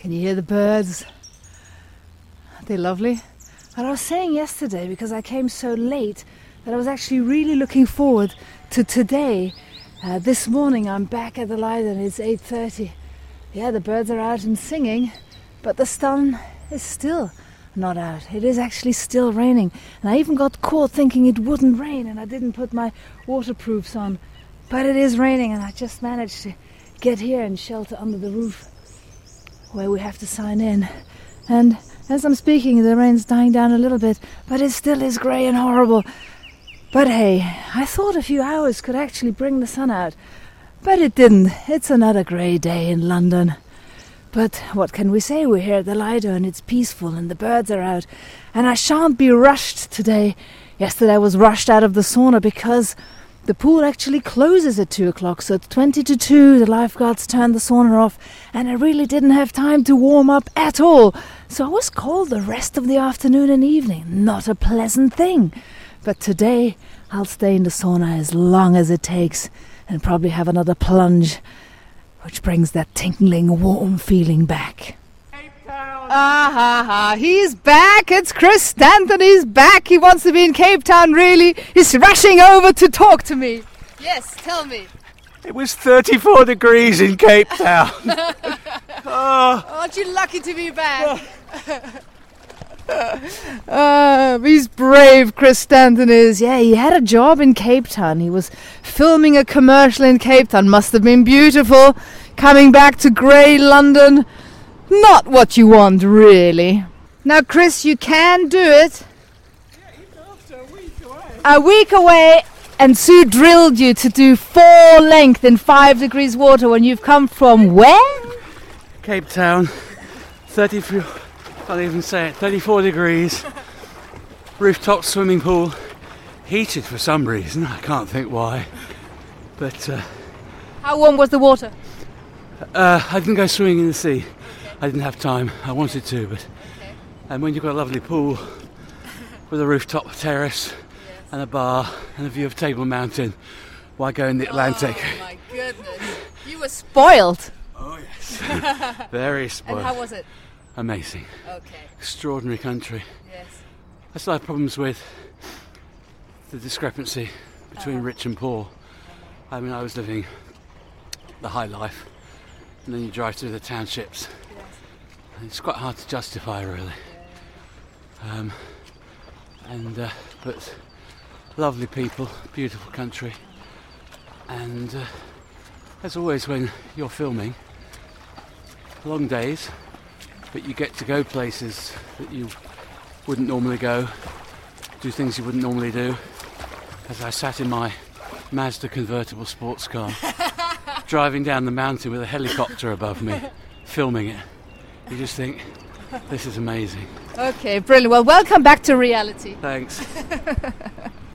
Can you hear the birds? Aren't they lovely? And I was saying yesterday, because I came so late, that I was actually really looking forward to today. This morning I'm back at the Lido and it's 8:30. Yeah, the birds are out and singing, but the sun is still not out. It is actually still raining. And I even got caught thinking it wouldn't rain and I didn't put my waterproofs on. But it is raining and I just managed to get here and shelter under the roof where we have to sign in. And as I'm speaking, the rain's dying down a little bit, but it still is grey and horrible. But hey, I thought a few hours could actually bring the sun out. But it didn't. It's another grey day in London. But what can we say? We're here at the Lido and it's peaceful and the birds are out. And I shan't be rushed today. Yesterday I was rushed out of the sauna because the pool actually closes at 2 o'clock. So at 20 to 2 the lifeguards turned the sauna off and I really didn't have time to warm up at all. So I was cold the rest of the afternoon and evening. Not a pleasant thing. But today I'll stay in the sauna as long as it takes and probably have another plunge, which brings that tingling, warm feeling back. Cape Town! He's back. It's Chris Stanton. He's back. He wants to be in Cape Town, really. He's rushing over to talk to me. Yes, tell me. It was 34 degrees in Cape Town. Aren't you lucky to be back? He's brave, Chris Stanton is. Yeah, he had a job in Cape Town. He was filming a commercial in Cape Town. Must have been beautiful. Coming back to grey London. Not what you want, really. Now, Chris, you can do it. Yeah, even after a week away. A week away, and Sue drilled you to do 4 length in 5 degrees water when you've come from where? Cape Town, 34, can't even say it, 34 degrees, rooftop swimming pool, heated for some reason, I can't think why, but How warm was the water? I didn't go swimming in the sea, I didn't have time, I wanted to, but and when you've got a lovely pool with a rooftop terrace and a bar and a view of Table Mountain, why go in the Atlantic? Oh my goodness, you were spoiled. Oh yes, very spoiled. And how was it? Amazing. Okay. Extraordinary country. Yes. I still have problems with the discrepancy between rich and poor. I mean, I was living the high life, and then you drive through the townships. Yes. And it's quite hard to justify, really. But lovely people, beautiful country, and as always when you're filming, long days. But you get to go places that you wouldn't normally go, do things you wouldn't normally do. As I sat in my Mazda convertible sports car, driving down the mountain with a helicopter above me, filming it, you just think, this is amazing. Okay, brilliant. Well, welcome back to reality. Thanks.